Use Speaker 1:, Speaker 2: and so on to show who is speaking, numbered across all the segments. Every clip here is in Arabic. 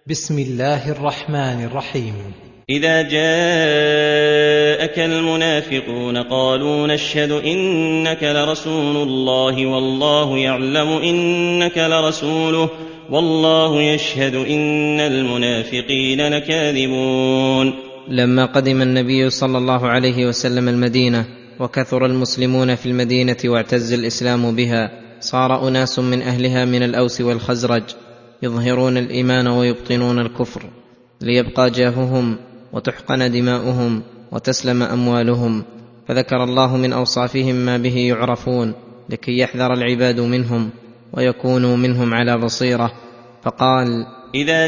Speaker 1: بسم الله الرحمن الرحيم.
Speaker 2: إذا جاءك المنافقون قالوا نشهد إنك لرسول الله والله يعلم إنك لرسوله والله يشهد إن المنافقين لكاذبون.
Speaker 3: لما قدم النبي صلى الله عليه وسلم المدينة وكثر المسلمون في المدينة واعتز الإسلام بها، صار أناس من أهلها من الأوس والخزرج يظهرون الإيمان ويبطنون الكفر ليبقى جاههم وتحقن دماؤهم وتسلم أموالهم، فذكر الله من أوصافهم ما به يعرفون لكي يحذر العباد منهم ويكونوا منهم على بصيرة، فقال:
Speaker 2: إذا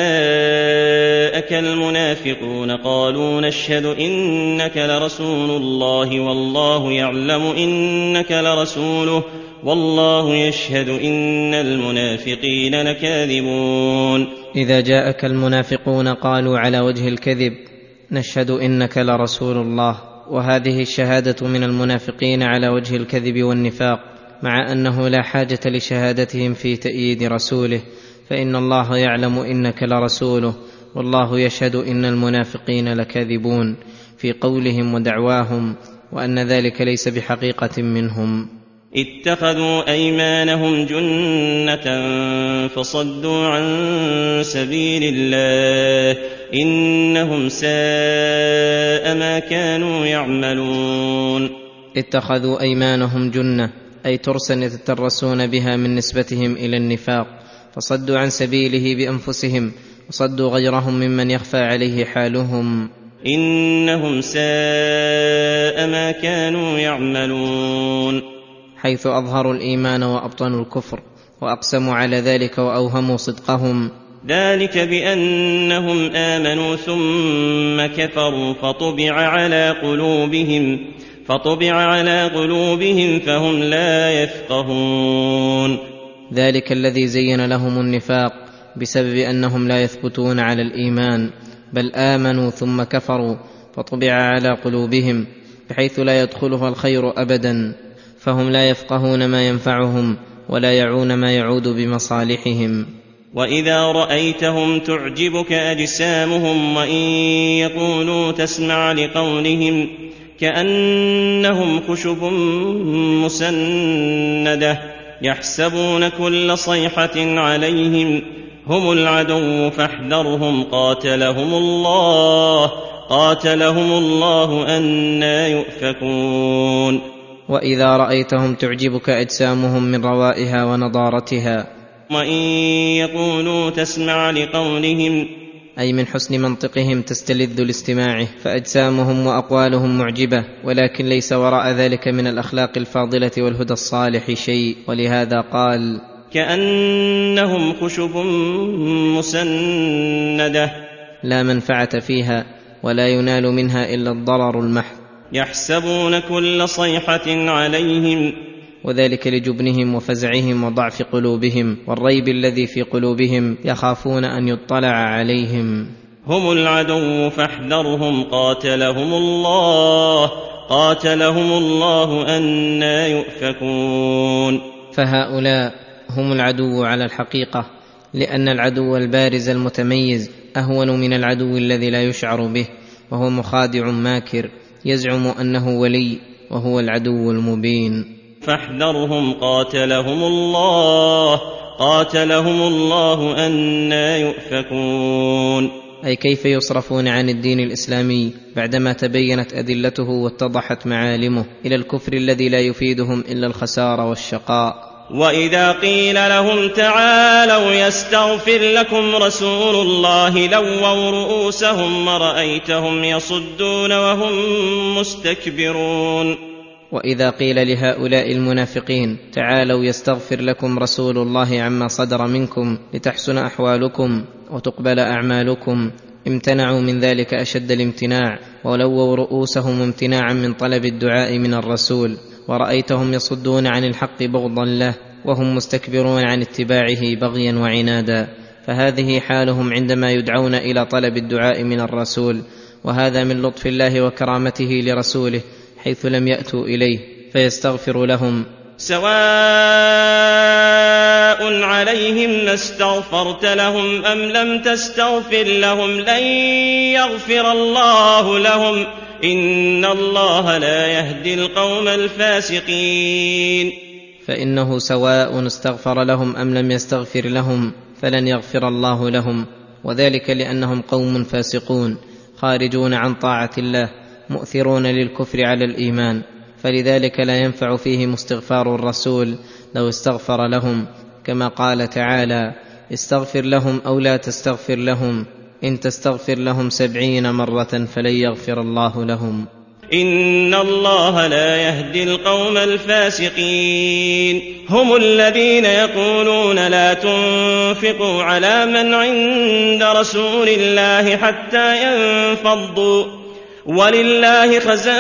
Speaker 2: جاءك المنافقون قالوا نشهد إنك لرسول الله والله يعلم إنك لرسوله والله يشهد إن المنافقين لكاذبون.
Speaker 3: إذا جاءك المنافقون قالوا على وجه الكذب نشهد إنك لرسول الله، وهذه الشهادة من المنافقين على وجه الكذب والنفاق، مع أنه لا حاجة لشهادتهم في تأييد رسوله، فإن الله يعلم إنك لرسوله والله يشهد إن المنافقين لكاذبون في قولهم ودعواهم، وأن ذلك ليس بحقيقة منهم.
Speaker 2: اتخذوا أيمانهم جنة فصدوا عن سبيل الله إنهم ساء ما كانوا يعملون.
Speaker 3: اتخذوا أيمانهم جنة أي ترسا يتترسون بها من نسبتهم إلى النفاق، فصدوا عن سبيله بأنفسهم وصدوا غيرهم ممن يخفى عليه حالهم.
Speaker 2: إنهم ساء ما كانوا يعملون،
Speaker 3: حيث أظهروا الإيمان وأبطنوا الكفر وأقسموا على ذلك وأوهموا صدقهم.
Speaker 2: ذلك بأنهم آمنوا ثم كفروا فطبع على قلوبهم فهم لا يفقهون.
Speaker 3: ذلك الذي زين لهم النفاق بسبب أنهم لا يثبتون على الإيمان، بل آمنوا ثم كفروا فطبع على قلوبهم بحيث لا يدخلها الخير أبدا، فهم لا يفقهون ما ينفعهم ولا يعون ما يعود بمصالحهم.
Speaker 2: وإذا رأيتهم تعجبك أجسامهم وإن يقولوا تسمع لقولهم كأنهم خشب مسندة يحسبون كل صيحة عليهم هم العدو فاحذرهم قاتلهم الله أنى يؤفكون.
Speaker 3: وإذا رأيتهم تعجبك أجسامهم من روائها ونضارتها،
Speaker 2: وإن يقولوا تسمع لقولهم
Speaker 3: أي من حسن منطقهم تستلذ لاستماعه، فأجسامهم وأقوالهم معجبة، ولكن ليس وراء ذلك من الأخلاق الفاضلة والهدى الصالح شيء، ولهذا قال:
Speaker 2: كأنهم خشب مسندة
Speaker 3: لا منفعة فيها ولا ينال منها إلا الضرر المحض.
Speaker 2: يحسبون كل صيحة عليهم،
Speaker 3: وذلك لجبنهم وفزعهم وضعف قلوبهم والريب الذي في قلوبهم، يخافون أن يطلع عليهم.
Speaker 2: هم العدو فاحذرهم قاتلهم الله أنى يؤفكون.
Speaker 3: فهؤلاء هم العدو على الحقيقة، لأن العدو البارز المتميز أهون من العدو الذي لا يشعر به، وهو مخادع ماكر يزعم أنه ولي وهو العدو المبين.
Speaker 2: فاحذرهم قاتلهم الله أنى يؤفكون.
Speaker 3: أي كيف يصرفون عن الدين الإسلامي بعدما تبينت أدلته واتضحت معالمه إلى الكفر الذي لا يفيدهم إلا الخسار والشقاء.
Speaker 2: وإذا قيل لهم تعالوا يستغفر لكم رسول الله لووا رؤوسهم ورأيتهم يصدون وهم مستكبرون.
Speaker 3: وإذا قيل لهؤلاء المنافقين تعالوا يستغفر لكم رسول الله عما صدر منكم لتحسن أحوالكم وتقبل أعمالكم، امتنعوا من ذلك أشد الامتناع، ولووا رؤوسهم امتناعا من طلب الدعاء من الرسول، ورأيتهم يصدون عن الحق بغضا له وهم مستكبرون عن اتباعه بغيا وعنادا. فهذه حالهم عندما يدعون إلى طلب الدعاء من الرسول، وهذا من لطف الله وكرامته لرسوله حيث لم يأتوا إليه فيستغفر لهم،
Speaker 2: سواء عليهم استغفرت لهم أم لم تستغفر لهم لن يغفر الله لهم إن الله لا يهدي القوم الفاسقين.
Speaker 3: فإنه سواء استغفر لهم أم لم يستغفر لهم فلن يغفر الله لهم، وذلك لأنهم قوم فاسقون خارجون عن طاعة الله مؤثرون للكفر على الإيمان، فلذلك لا ينفع فيهم استغفار الرسول لو استغفر لهم، كما قال تعالى: استغفر لهم أو لا تستغفر لهم إن تستغفر لهم 70 مرة فلن يغفر الله لهم.
Speaker 2: إن الله لا يهدي القوم الفاسقين. هم الذين يقولون لا تنفقوا على من عند رسول الله حتى ينفضوا ولله خزائن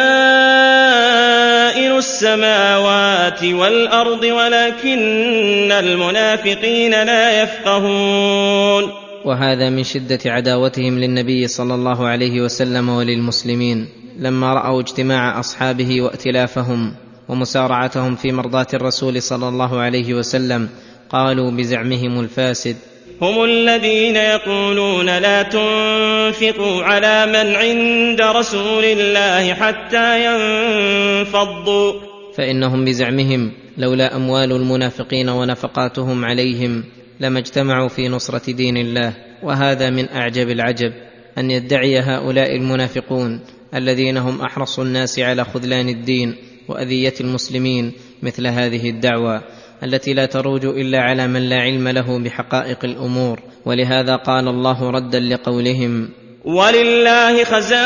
Speaker 2: السماوات والأرض ولكن المنافقين لا يفقهون.
Speaker 3: وهذا من شدة عداوتهم للنبي صلى الله عليه وسلم وللمسلمين، لما رأوا اجتماع أصحابه وائتلافهم ومسارعتهم في مرضاة الرسول صلى الله عليه وسلم قالوا بزعمهم الفاسد:
Speaker 2: هم الذين يقولون لا تنفقوا على من عند رسول الله حتى ينفضوا.
Speaker 3: فإنهم بزعمهم لولا أموال المنافقين ونفقاتهم عليهم لما اجتمعوا في نصرة دين الله. وهذا من أعجب العجب أن يدعي هؤلاء المنافقون الذين هم أحرص الناس على خذلان الدين وأذية المسلمين مثل هذه الدعوة التي لا تروج إلا على من لا علم له بحقائق الأمور. ولهذا قال الله ردا لقولهم:
Speaker 2: ولله خزائن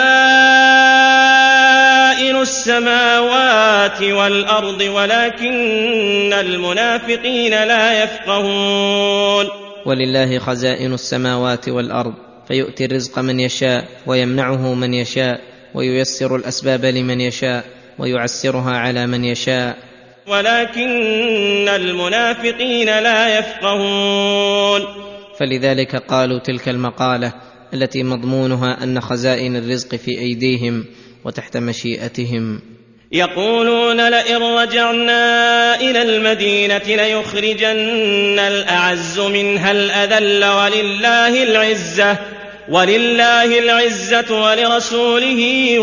Speaker 2: السماوات والأرض ولكن المنافقين لا يفقهون.
Speaker 3: ولله خزائن السماوات والأرض، فيؤتي الرزق من يشاء ويمنعه من يشاء وييسر الأسباب لمن يشاء ويعسرها على من يشاء،
Speaker 2: ولكن المنافقين لا يفقهون.
Speaker 3: فلذلك قالوا تلك المقالة التي مضمونها أن خزائن الرزق في أيديهم وتحت مشيئتهم.
Speaker 2: يقولون لئن رجعنا إلى المدينة ليخرجن الأعز منها الأذل ولله العزة ولرسوله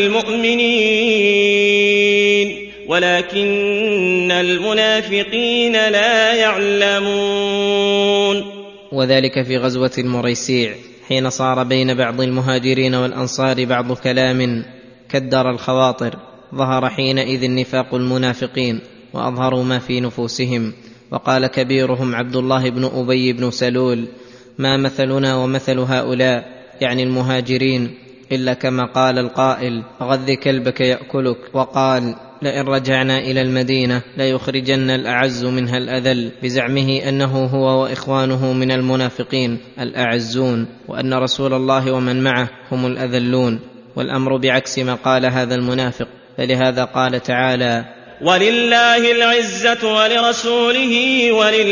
Speaker 2: وللمؤمنين ولكن المنافقين لا يعلمون.
Speaker 3: وذلك في غزوة المريسيع حين صار بين بعض المهاجرين والأنصار بعض كلام كدر الخواطر، ظهر حينئذ نفاق المنافقين وأظهروا ما في نفوسهم. وقال كبيرهم عبد الله بن أبي بن سلول: ما مثلنا ومثل هؤلاء، يعني المهاجرين، إلا كما قال القائل: غذ كلبك يأكلك. وقال: لئن رجعنا إلى المدينة ليخرجن الأعز منها الأذل، بزعمه أنه هو وإخوانه من المنافقين الأعزون، وأن رسول الله ومن معه هم الأذلون، والأمر بعكس ما قال هذا المنافق. فلهذا قال تعالى:
Speaker 2: ولله العزة ولرسوله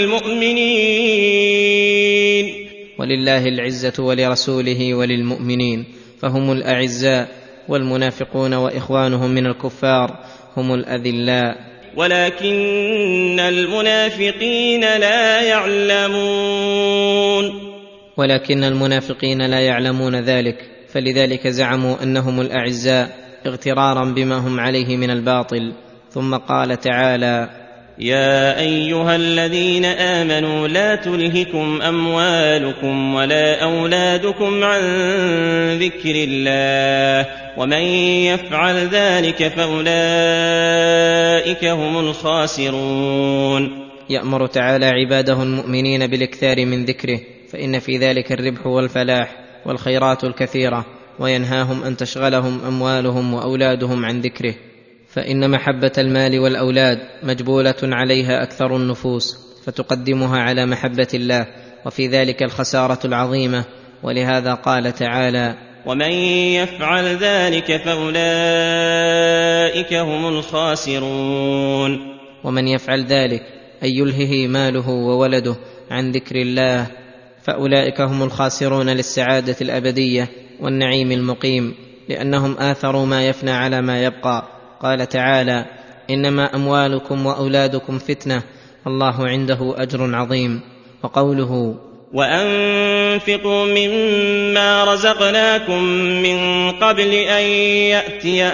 Speaker 2: وللمؤمنين.
Speaker 3: ولله العزة ولرسوله وللمؤمنين، فهم الأعزاء، والمنافقون وإخوانهم من الكفار هم الأذلاء.
Speaker 2: ولكن المنافقين لا يعلمون.
Speaker 3: ولكن المنافقين لا يعلمون ذلك، فلذلك زعموا أنهم الأعزاء اغترارا بما هم عليه من الباطل. ثم قال تعالى:
Speaker 2: يا أيها الذين آمنوا لا تلهكم أموالكم ولا أولادكم عن ذكر الله ومن يفعل ذلك فأولئك هم الخاسرون.
Speaker 3: يأمر تعالى عباده المؤمنين بالاكثار من ذكره، فإن في ذلك الربح والفلاح والخيرات الكثيرة، وينهاهم أن تشغلهم أموالهم وأولادهم عن ذكره، فإن محبة المال والأولاد مجبولة عليها أكثر النفوس، فتقدمها على محبة الله، وفي ذلك الخسارة العظيمة. ولهذا قال تعالى:
Speaker 2: ومن يفعل ذلك فأولئك هم الخاسرون.
Speaker 3: ومن يفعل ذلك أي يلهه ماله وولده عن ذكر الله فأولئك هم الخاسرون للسعادة الأبدية والنعيم المقيم، لأنهم آثروا ما يفنى على ما يبقى. قال تعالى: انما اموالكم واولادكم فتنه الله عنده اجر عظيم. وقوله
Speaker 2: وأنفقوا مما رزقناكم من قبل أن يأتي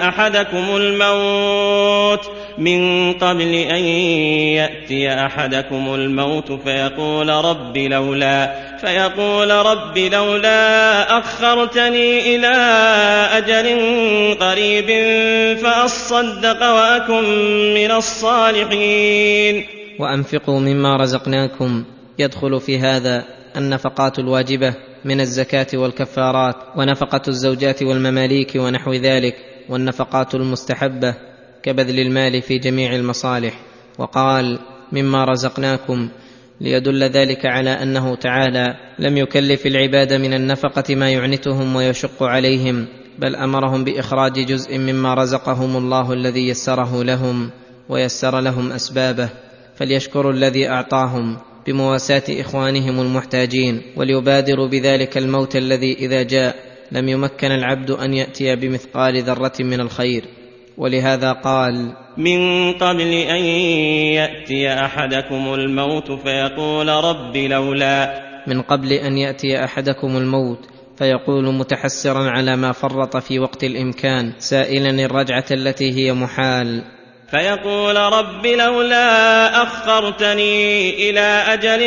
Speaker 2: أحدكم الموت فيقول رب لولا أخرتني إلى أجل قريب فأصدق وأكن من الصالحين.
Speaker 3: وأنفقوا مما رزقناكم يدخل في هذا النفقات الواجبة من الزكاة والكفارات، ونفقة الزوجات والمماليك ونحو ذلك، والنفقات المستحبة كبذل المال في جميع المصالح. وقال مما رزقناكم ليدل ذلك على أنه تعالى لم يكلف العباد من النفقة ما يعنتهم ويشق عليهم، بل أمرهم بإخراج جزء مما رزقهم الله الذي يسره لهم ويسر لهم أسبابه، فليشكروا الذي أعطاهم بمواساة إخوانهم المحتاجين، وليبادروا بذلك الموت الذي إذا جاء لم يمكن العبد أن يأتي بمثقال ذرة من الخير. ولهذا قال
Speaker 2: من قبل أن يأتي أحدكم الموت فيقول رب لولا،
Speaker 3: من قبل أن يأتي أحدكم الموت فيقول متحسرا على ما فرط في وقت الإمكان، سائلا الرجعة التي هي محال،
Speaker 2: فيقول رب لولا أخرتني إلى أجل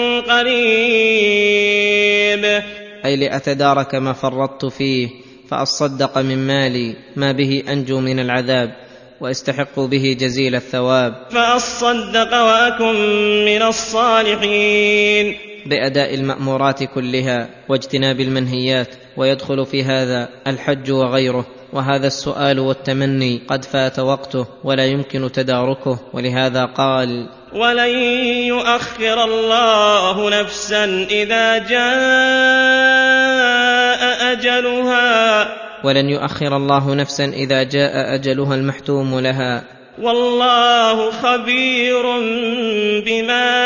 Speaker 2: قريب،
Speaker 3: أي لأتدارك ما فرطت فيه فأصدق من مالي ما به أنجو من العذاب واستحق به جزيل الثواب،
Speaker 2: فأصدق وأكن من الصالحين،
Speaker 3: بأداء المأمورات كلها واجتناب المنهيات. ويدخل في هذا الحج وغيره، وهذا السؤال والتمني قد فات وقته ولا يمكن تداركه، ولهذا قال
Speaker 2: ولن يؤخر الله نفسا إذا جاء أجلها،
Speaker 3: ولن يؤخر الله نفسا إذا جاء أجلها المحتوم لها،
Speaker 2: والله خبير بما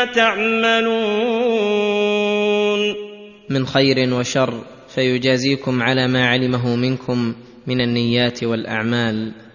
Speaker 2: تعملون
Speaker 3: من خير وشر، فيجازيكم على ما علمه منكم من النيات والأعمال.